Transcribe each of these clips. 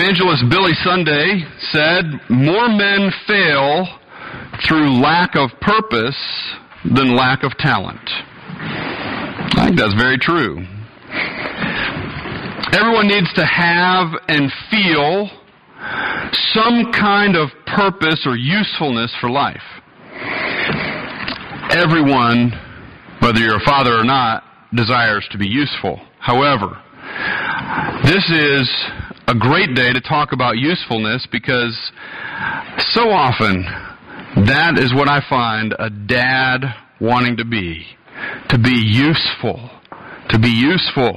Evangelist Billy Sunday said, "More men fail through lack of purpose than lack of talent." I think that's very true. Everyone needs to have and feel some kind of purpose or usefulness for life. Everyone, whether you're a father or not, desires to be useful. However, this is a great day to talk about usefulness because so often that is what I find a dad wanting to be useful, to be useful.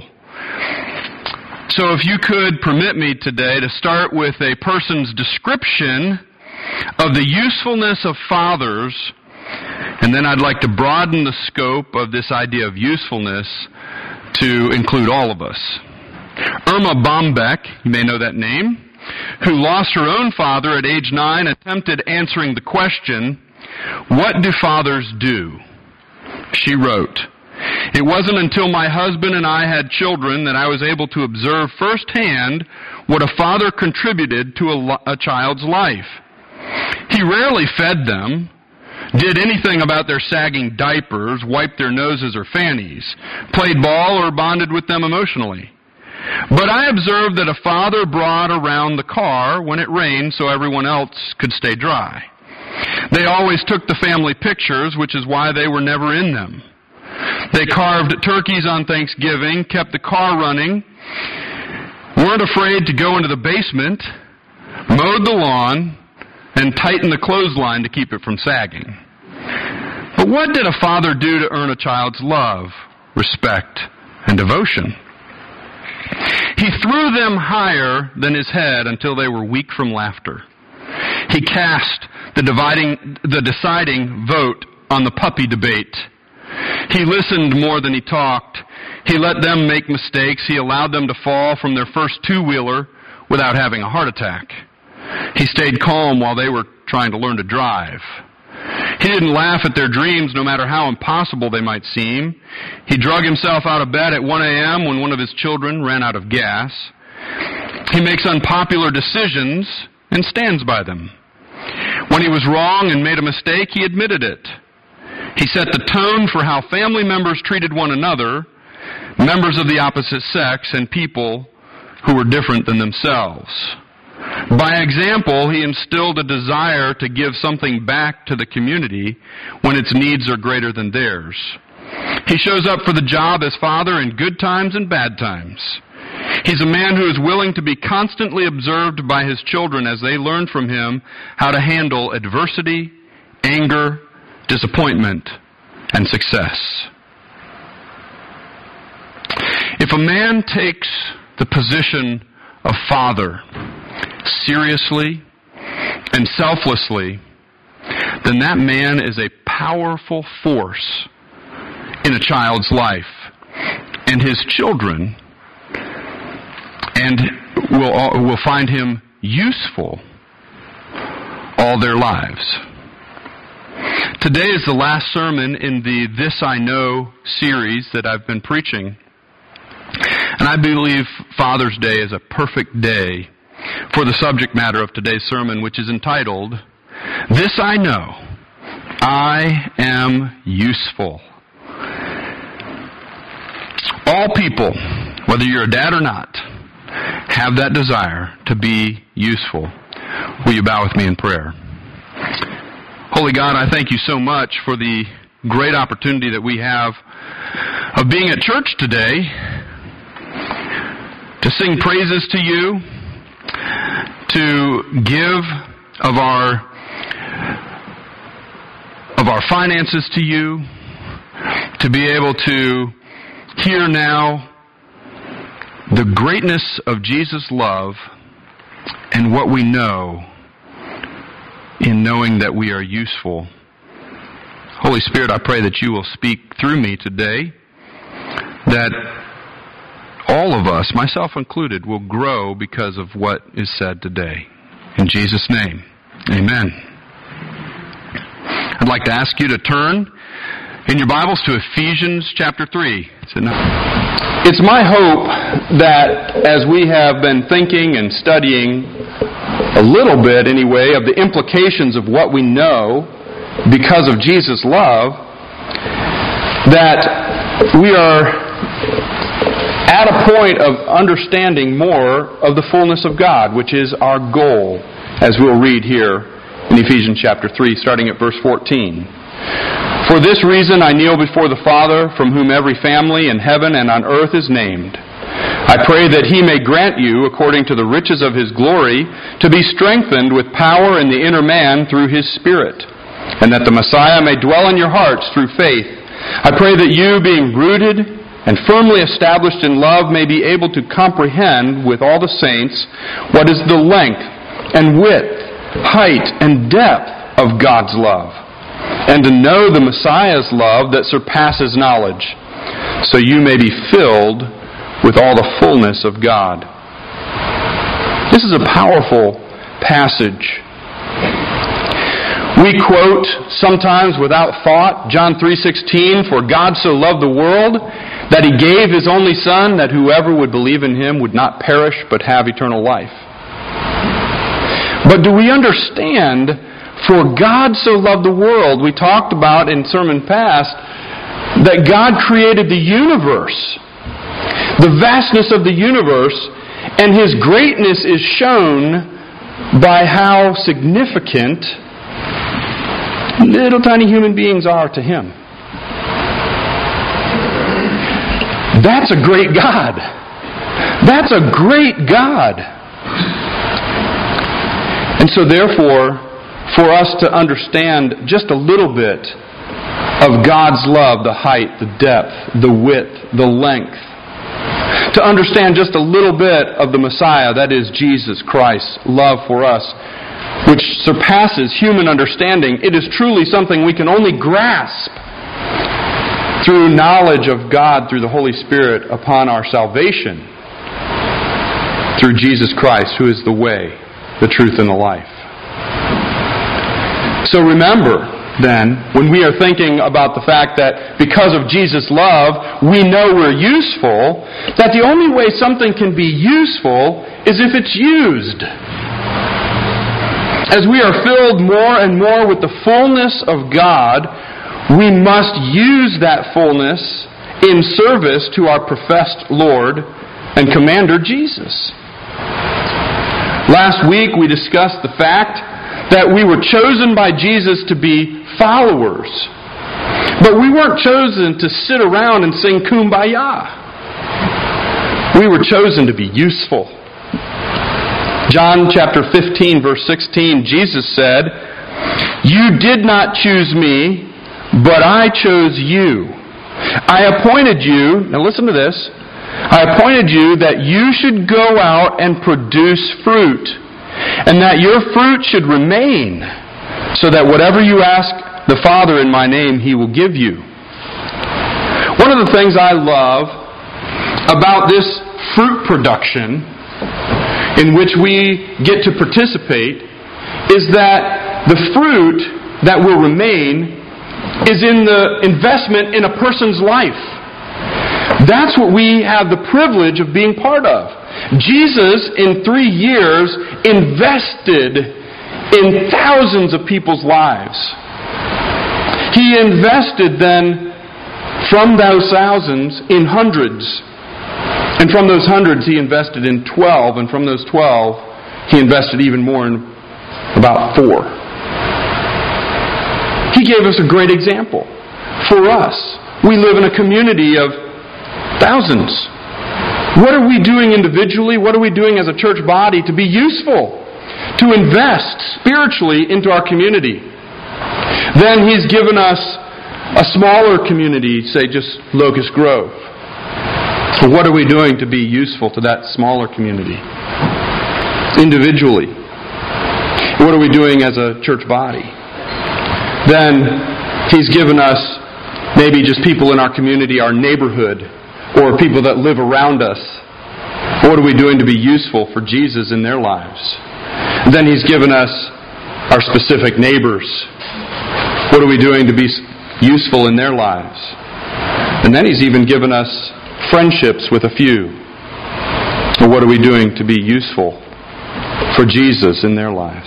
So if you could permit me today to start with a person's description of the usefulness of fathers, and then I'd like to broaden the scope of this idea of usefulness to include all of us. Irma Bombeck, you may know that name, who lost her own father at age 9, attempted answering the question, "What do fathers do?" She wrote, "It wasn't until my husband and I had children that I was able to observe firsthand what a father contributed to a child's life. He rarely fed them, did anything about their sagging diapers, wiped their noses or fannies, played ball or bonded with them emotionally. But I observed that a father brought around the car when it rained so everyone else could stay dry. They always took the family pictures, which is why they were never in them. They carved turkeys on Thanksgiving, kept the car running, weren't afraid to go into the basement, mowed the lawn, and tightened the clothesline to keep it from sagging. But what did a father do to earn a child's love, respect, and devotion? He threw them higher than his head until they were weak from laughter. He cast the deciding vote on the puppy debate. He listened more than he talked. He let them make mistakes. He allowed them to fall from their first two-wheeler without having a heart attack. He stayed calm while they were trying to learn to drive. He didn't laugh at their dreams, no matter how impossible they might seem. He drug himself out of bed at 1 a.m. when one of his children ran out of gas. He makes unpopular decisions and stands by them. When he was wrong and made a mistake, he admitted it. He set the tone for how family members treated one another, members of the opposite sex, and people who were different than themselves. By example, he instilled a desire to give something back to the community when its needs are greater than theirs. He shows up for the job as father in good times and bad times. He's a man who is willing to be constantly observed by his children as they learn from him how to handle adversity, anger, disappointment, and success. If a man takes the position of father seriously and selflessly, then that man is a powerful force in a child's life, and his children will find him useful all their lives. Today is the last sermon in the This I Know series that I've been preaching, and I believe Father's Day is a perfect day for the subject matter of today's sermon, which is entitled, This I Know, I Am Useful. All people, whether you're a dad or not, have that desire to be useful. Will you bow with me in prayer? Holy God, I thank you so much for the great opportunity that we have of being at church today, to sing praises to you, to give of our finances to you, to be able to hear now the greatness of Jesus' love and what we know in knowing that we are useful. Holy Spirit, I pray that you will speak through me today, that all of us, myself included, will grow because of what is said today. In Jesus' name, amen. I'd like to ask you to turn in your Bibles to Ephesians chapter 3. It's my hope that as we have been thinking and studying a little bit anyway of the implications of what we know because of Jesus' love, that we are at a point of understanding more of the fullness of God, which is our goal, as we'll read here in Ephesians chapter 3, starting at verse 14. For this reason I kneel before the Father, from whom every family in heaven and on earth is named. I pray that He may grant you, according to the riches of His glory, to be strengthened with power in the inner man through His Spirit, and that the Messiah may dwell in your hearts through faith. I pray that you, being rooted and firmly established in love, may be able to comprehend with all the saints what is the length and width, height and depth of God's love, and to know the Messiah's love that surpasses knowledge, so you may be filled with all the fullness of God. This is a powerful passage. We quote, sometimes without thought, John 3:16, "For God so loved the world that He gave His only Son, that whoever would believe in Him would not perish but have eternal life." But do we understand, for God so loved the world? We talked about in sermon past that God created the universe, the vastness of the universe, and His greatness is shown by how significant little tiny human beings are to Him. That's a great God. That's a great God. And so therefore, for us to understand just a little bit of God's love, the height, the depth, the width, the length, to understand just a little bit of the Messiah, that is Jesus Christ's love for us, which surpasses human understanding, it is truly something we can only grasp through knowledge of God through the Holy Spirit upon our salvation, through Jesus Christ, who is the way, the truth, and the life. So remember, then, when we are thinking about the fact that because of Jesus' love, we know we're useful, that the only way something can be useful is if it's used. As we are filled more and more with the fullness of God, we must use that fullness in service to our professed Lord and Commander Jesus. Last week we discussed the fact that we were chosen by Jesus to be followers. But we weren't chosen to sit around and sing Kumbaya. We were chosen to be useful. John chapter 15, verse 16, Jesus said, "You did not choose me, but I chose you. I appointed you," now listen to this, "I appointed you that you should go out and produce fruit, and that your fruit should remain, so that whatever you ask the Father in my name, He will give you." One of the things I love about this fruit production in which we get to participate is that the fruit that will remain is in the investment in a person's life. That's what we have the privilege of being part of. Jesus, in 3 years, invested in thousands of people's lives. He invested then, from those thousands, in hundreds. And from those hundreds, He invested in 12. And from those 12, He invested even more in about 4. He gave us a great example for us. We live in a community of thousands. What are we doing individually? What are we doing as a church body to be useful? To invest spiritually into our community. Then He's given us a smaller community, say just Locust Grove. So what are we doing to be useful to that smaller community? Individually. What are we doing as a church body? Then He's given us maybe just people in our community, our neighborhood, or people that live around us. What are we doing to be useful for Jesus in their lives? Then He's given us our specific neighbors. What are we doing to be useful in their lives? And then He's even given us friendships with a few? Or what are we doing to be useful for Jesus in their lives?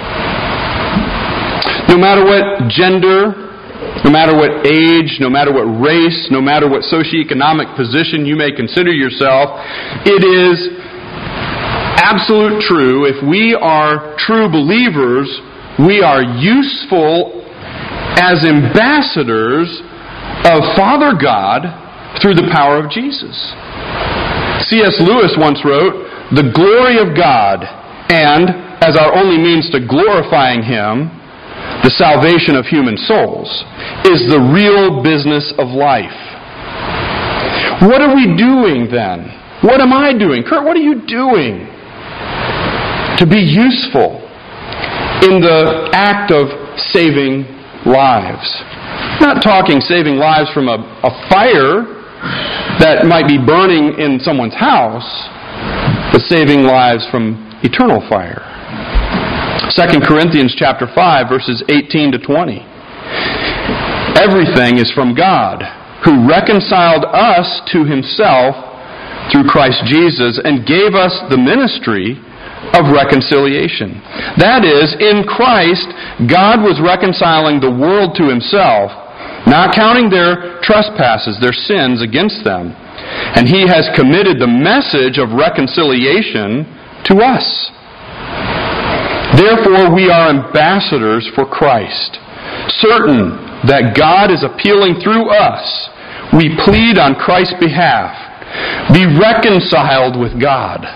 No matter what gender, no matter what age, no matter what race, no matter what socioeconomic position you may consider yourself, it is absolute true. If we are true believers, we are useful as ambassadors of Father God through the power of Jesus. C.S. Lewis once wrote, "The glory of God, and, as our only means to glorifying Him, the salvation of human souls, is the real business of life." What are we doing then? What am I doing? Kurt, what are you doing to be useful in the act of saving lives? I'm not talking saving lives from a fire that might be burning in someone's house, but saving lives from eternal fire. 2 Corinthians chapter 5, verses 18 to 20. Everything is from God, who reconciled us to Himself through Christ Jesus and gave us the ministry of reconciliation. That is, in Christ, God was reconciling the world to Himself, not counting their trespasses, their sins against them. And He has committed the message of reconciliation to us. Therefore, we are ambassadors for Christ. Certain that God is appealing through us, we plead on Christ's behalf, be reconciled with God.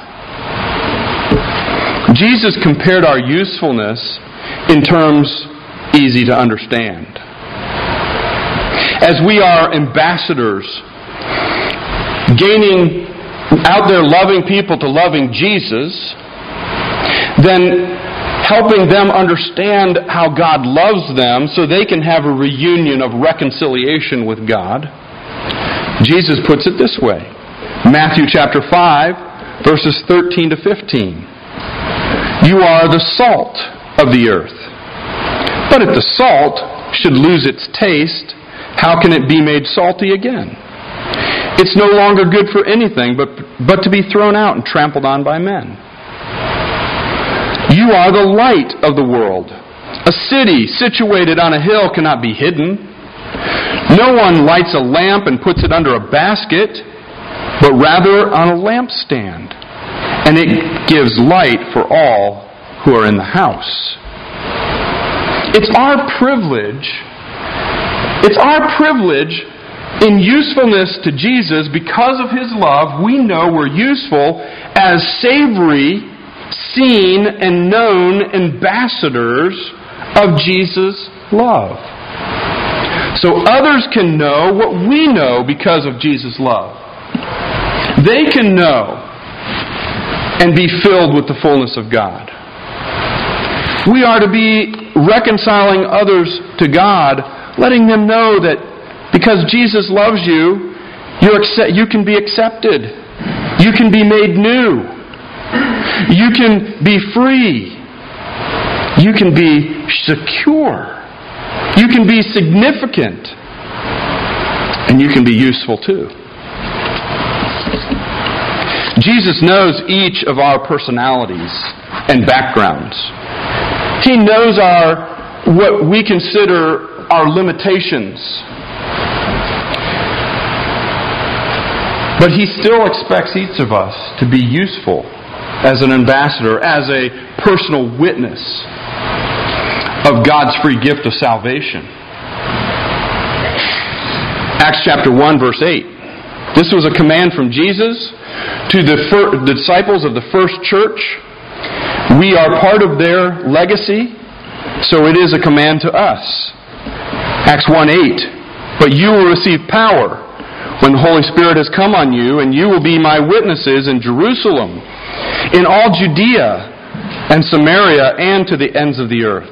Jesus compared our usefulness in terms easy to understand. As we are ambassadors, gaining out there loving people to loving Jesus, then helping them understand how God loves them so they can have a reunion of reconciliation with God. Jesus puts it this way. Matthew chapter 5, verses 13 to 15. You are the salt of the earth. But if the salt should lose its taste, how can it be made salty again? It's no longer good for anything but to be thrown out and trampled on by men. You are the light of the world. A city situated on a hill cannot be hidden. No one lights a lamp and puts it under a basket, but rather on a lampstand, and it gives light for all who are in the house. It's our privilege in usefulness to Jesus, because of His love, we know we're useful as savory, seen, and known ambassadors of Jesus' love. So others can know what we know because of Jesus' love. They can know and be filled with the fullness of God. We are to be reconciling others to God, letting them know that because Jesus loves you, you can be accepted. You can be made new. You can be free. You can be secure. You can be significant. And you can be useful too. Jesus knows each of our personalities and backgrounds. He knows what we consider our limitations. But He still expects each of us to be useful as an ambassador, as a personal witness of God's free gift of salvation. Acts chapter 1, verse 8. This was a command from Jesus to the disciples of the first church. We are part of their legacy, so it is a command to us. Acts 1:8. But you will receive power when the Holy Spirit has come on you, and you will be my witnesses in Jerusalem, in all Judea and Samaria, and to the ends of the earth.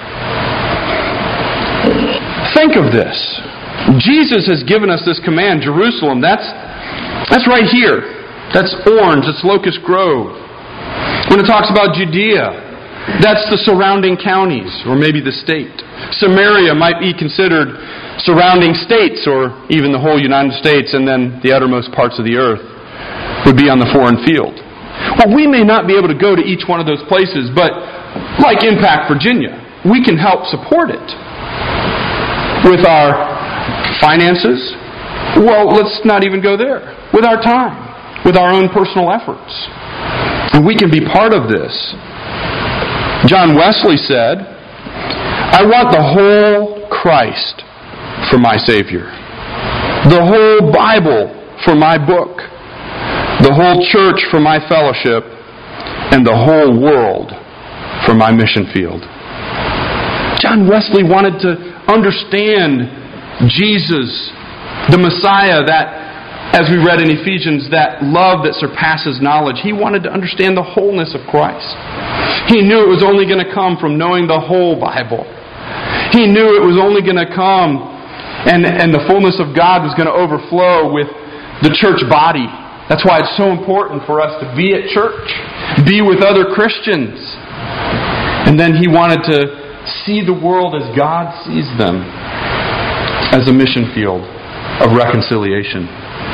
Think of this. Jesus has given us this command. Jerusalem, that's right here. That's orange. That's Locust Grove. When it talks about Judea, That's the surrounding counties, or maybe the state. Samaria might be considered surrounding states, or even the whole United States, and then the uttermost parts of the earth would be on the foreign field. Well, we may not be able to go to each one of those places, but like Impact Virginia, we can help support it with our finances. Well, let's not even go there. With our time, with our own personal efforts. And we can be part of this. John Wesley said, "I want the whole Christ for my Savior, the whole Bible for my book, the whole church for my fellowship, and the whole world for my mission field." John Wesley wanted to understand Jesus, the Messiah, that, as we read in Ephesians, that love that surpasses knowledge. He wanted to understand the wholeness of Christ. He knew it was only going to come from knowing the whole Bible. He knew it was only going to come and the fullness of God was going to overflow with the church body. That's why it's so important for us to be at church, be with other Christians. And then he wanted to see the world as God sees them, as a mission field of reconciliation.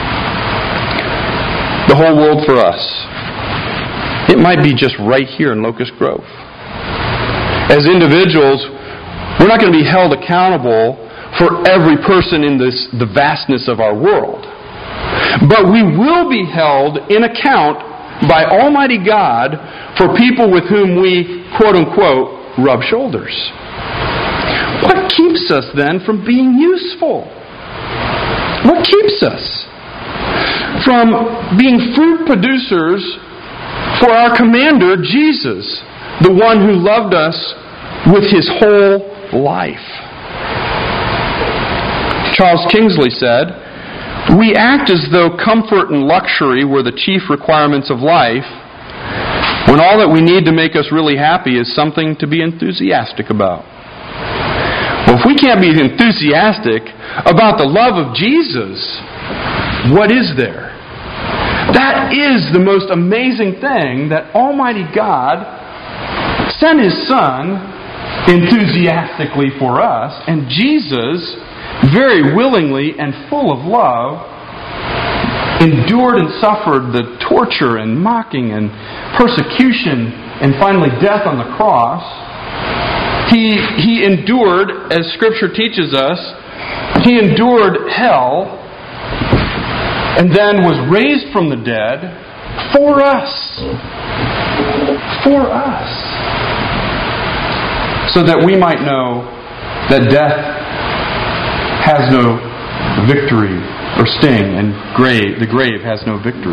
The whole world for us. It might be just right here in Locust Grove. As individuals, we're not going to be held accountable for every person in the vastness of our world. But we will be held in account by Almighty God for people with whom we, quote-unquote, rub shoulders. What keeps us then from being useful? What keeps us from being fruit producers for our commander, Jesus, the one who loved us with his whole life? Charles Kingsley said, "We act as though comfort and luxury were the chief requirements of life, when all that we need to make us really happy is something to be enthusiastic about." Well, if we can't be enthusiastic about the love of Jesus, what is there? That is the most amazing thing, that Almighty God sent His Son enthusiastically for us, and Jesus, very willingly and full of love, endured and suffered the torture and mocking and persecution and finally death on the cross. He endured, as Scripture teaches us, He endured hell and then was raised from the dead for us. For us. So that we might know that death has no victory or sting, and the grave has no victory.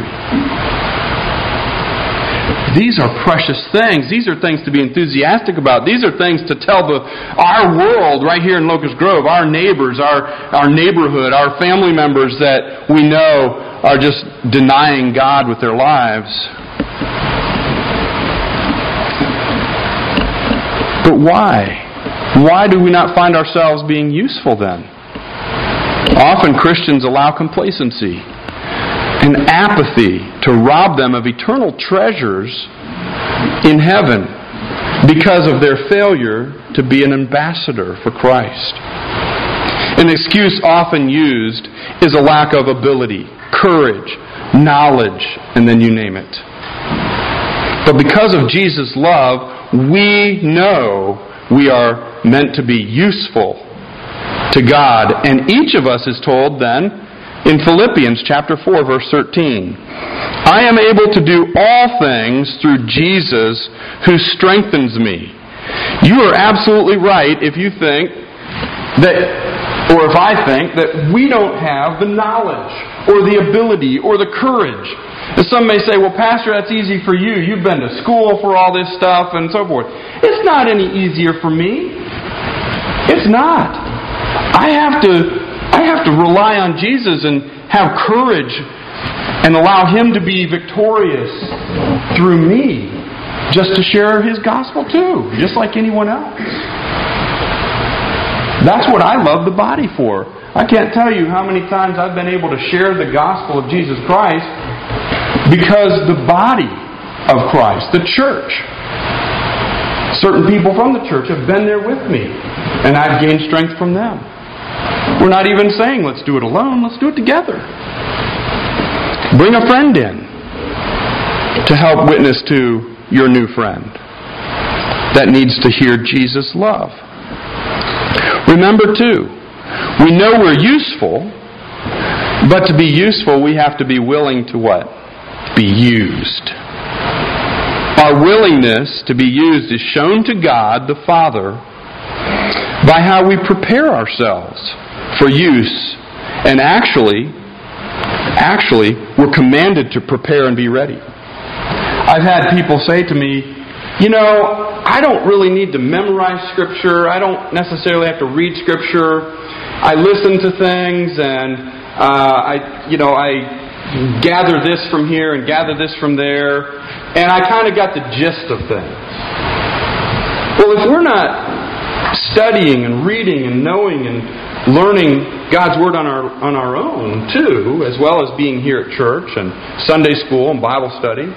These are precious things. These are things to be enthusiastic about. These are things to tell our world right here in Locust Grove, our neighbors, our neighborhood, our family members that we know are just denying God with their lives. But why? Why do we not find ourselves being useful then? Often Christians allow complacency and apathy to rob them of eternal treasures in heaven because of their failure to be an ambassador for Christ. An excuse often used is a lack of ability, courage, knowledge, and then you name it. But because of Jesus' love, we know we are meant to be useful to God. And each of us is told then, in Philippians chapter 4, verse 13, "I am able to do all things through Jesus who strengthens me." You are absolutely right if you think that, or if I think that we don't have the knowledge or the ability or the courage. And some may say, "Well, Pastor, that's easy for you. You've been to school for all this stuff," and so forth. It's not any easier for me. It's not. I have to rely on Jesus and have courage and allow Him to be victorious through me, just to share His gospel too, just like anyone else. That's what I love the body for. I can't tell you how many times I've been able to share the gospel of Jesus Christ because the body of Christ, the church, Certain people from the church have been there with me, and I've gained strength from them. We're not even saying, let's do it alone, let's do it together. Bring a friend in to help witness to your new friend that needs to hear Jesus' love. Remember, too, we know we're useful, but to be useful, we have to be willing to what? Be used. Our willingness to be used is shown to God the Father by how we prepare ourselves for use. And actually, we're commanded to prepare and be ready. I've had people say to me, I don't really need to memorize Scripture. I don't necessarily have to read Scripture. I listen to things and I gather this from here and gather this from there, and I kind of got the gist of things. Well, if we're not studying and reading and knowing and learning God's Word on our own, too, as well as being here at church and Sunday school and Bible study,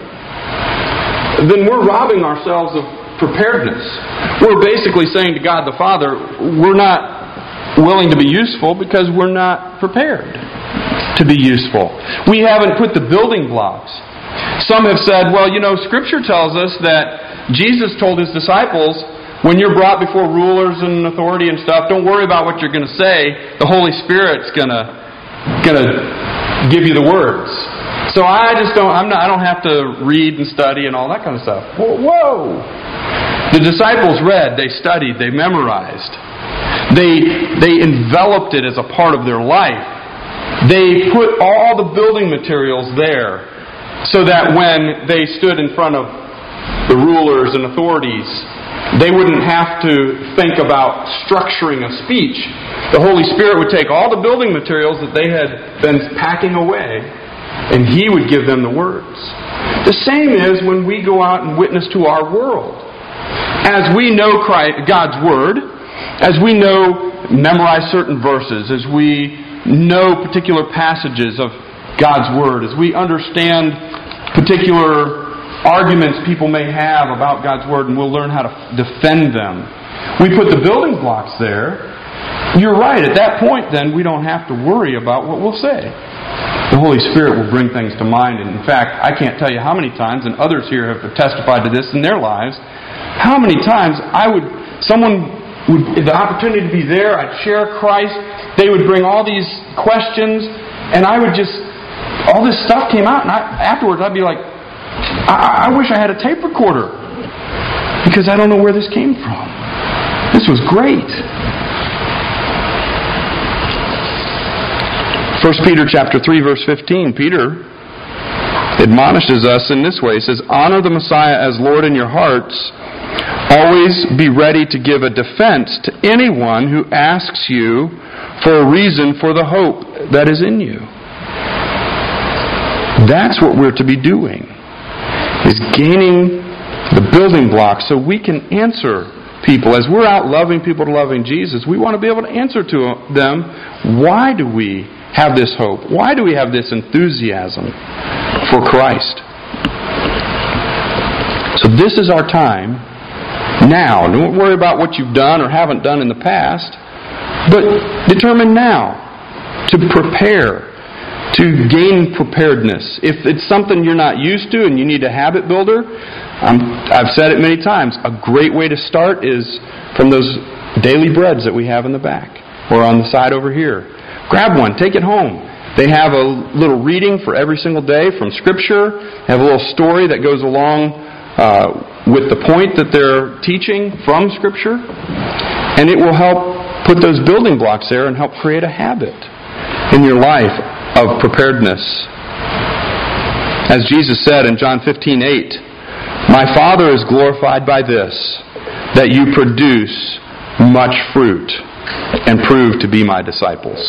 then we're robbing ourselves of preparedness. We're basically saying to God the Father, we're not willing to be useful because we're not prepared to be useful. We haven't put the building blocks. Some have said, Scripture tells us that Jesus told His disciples, when you're brought before rulers and authority and stuff, don't worry about what you're going to say. The Holy Spirit's going to give you the words. So I don't have to read and study and all that kind of stuff. Whoa! The disciples read, they studied, they memorized. They enveloped it as a part of their life. They put all the building materials there so that when they stood in front of the rulers and authorities, they wouldn't have to think about structuring a speech. The Holy Spirit would take all the building materials that they had been packing away, and He would give them the words. The same is when we go out and witness to our world. As we know God's Word, as we memorize certain verses, as we know particular passages of God's Word, as we understand particular arguments people may have about God's Word, and we'll learn how to defend them. We put the building blocks there. You're right, at that point then we don't have to worry about what we'll say. The Holy Spirit will bring things to mind, and in fact, I can't tell you how many times, and others here have testified to this in their lives, how many times the opportunity to be there, I'd share Christ, they would bring all these questions, and all this stuff came out, and afterwards I'd be like, I wish I had a tape recorder, because I don't know where this came from. This was great. 1 Peter chapter 3, verse 15, Peter admonishes us in this way. He says, honor the Messiah as Lord in your hearts. Always be ready to give a defense to anyone who asks you for a reason for the hope that is in you. That's what we're to be doing, is gaining the building blocks so we can answer people. As we're out loving people to loving Jesus, we want to be able to answer to them, why do we have this hope? Why do we have this enthusiasm for Christ? So this is our time now. Don't worry about what you've done or haven't done in the past, but determine now to prepare, to gain preparedness. If it's something you're not used to and you need a habit builder, I've said it many times, a great way to start is from those daily breads that we have in the back or on the side over here. Grab one, take it home. They have a little reading for every single day from Scripture. They have a little story that goes along with the point that they're teaching from Scripture. And it will help put those building blocks there and help create a habit in your life of preparedness. As Jesus said in John 15:8, my Father is glorified by this, that you produce much fruit and prove to be my disciples.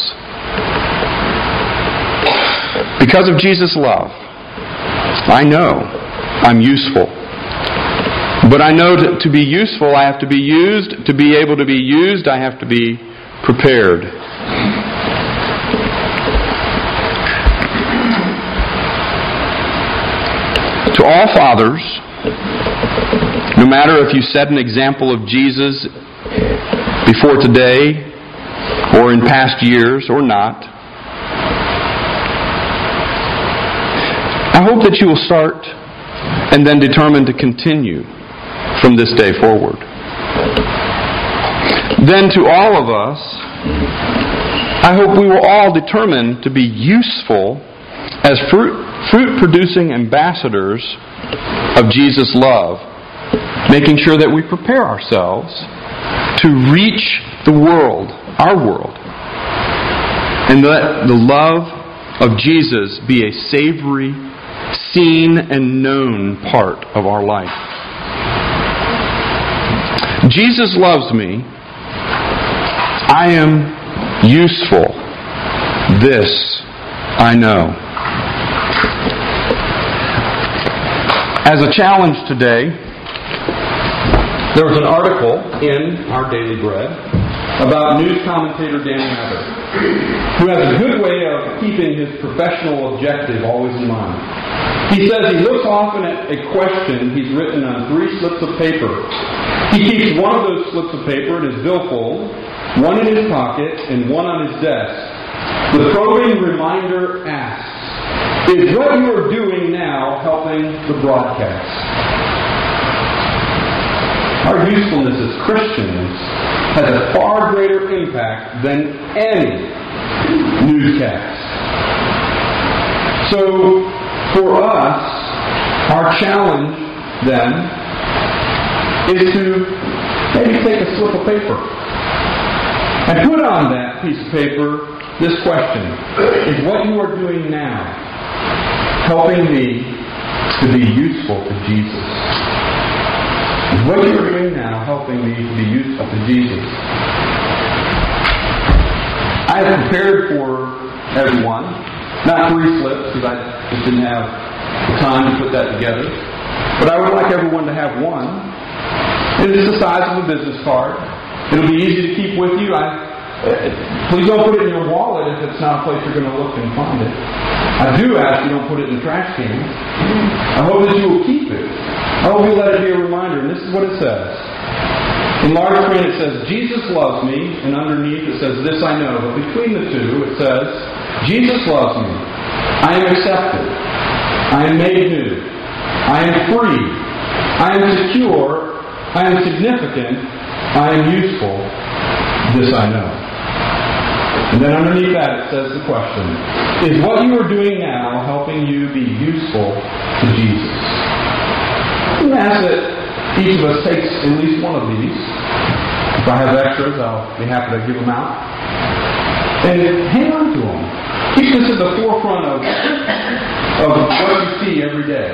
Because of Jesus' love, I know I'm useful. But I know to be useful, I have to be used. To be able to be used, I have to be prepared. To all fathers, No matter if you set an example of Jesus before today or in past years or not, I hope that you will start and then determine to continue from this day forward. Then to all of us, I hope we will all determine to be useful as fruit-producing ambassadors of Jesus' love, making sure that we prepare ourselves to reach the world, our world, and let the love of Jesus be a savory, seen and known part of our life. Jesus loves me. I am useful. This I know. As a challenge today, there was an article in our Daily Bread about news commentator Danny Abbott, who has a good way of keeping his professional objective always in mind. He says he looks often at a question he's written on 3 slips of paper. He keeps one of those slips of paper in his billfold, one in his pocket, and one on his desk. The probing reminder asks, is what you are doing now helping the broadcast? Our usefulness as Christians has a far greater impact than any newscast. So, for us, our challenge then is to maybe take a slip of paper and put on that piece of paper this question: is what you are doing now helping me to be useful to Jesus? Is what you are doing now helping me to be useful to Jesus? I have prepared for everyone, not 3 slips because I just didn't have the time to put that together, but I would like everyone to have one. It is the size of a business card. It'll be easy to keep with you. Please don't put it in your wallet if it's not a place you're going to look and find it. I do ask you don't put it in the trash can. I hope that you will keep it. I hope you'll let it be a reminder. And this is what it says. In large print it says, Jesus loves me, and underneath it says, this I know. But between the two it says, Jesus loves me. I am accepted. I am made new. I am free. I am secure. I am significant. I am useful. This I know. And then underneath that it says the question, is what you are doing now helping you be useful to Jesus? I'm going to ask that each of us takes at least one of these. If I have extras, I'll be happy to give them out. And hang on to them. Keep this at the forefront of what you see every day.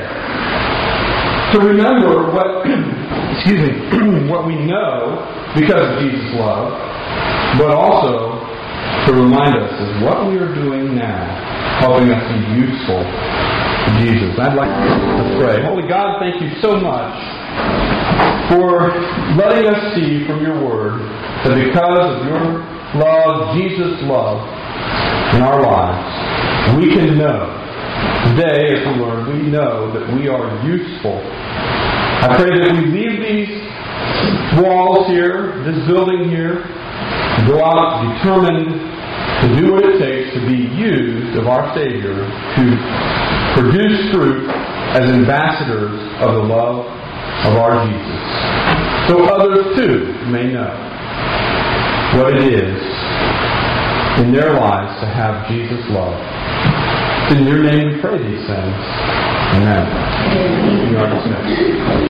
To remember what what we know because of Jesus' love, but also to remind us of what we are doing now, helping us be useful to Jesus. I'd like to pray. Holy God, thank you so much for letting us see from your word that because of your love, Jesus' love in our lives, we can know. Today, as we learn, we know that we are useful. I pray that we leave these walls here, this building here, go out determined to do what it takes to be used of our Savior to produce fruit as ambassadors of the love of our Jesus. So others too may know what it is in their lives to have Jesus' love. In your name we pray these things. Amen. You are dismissed.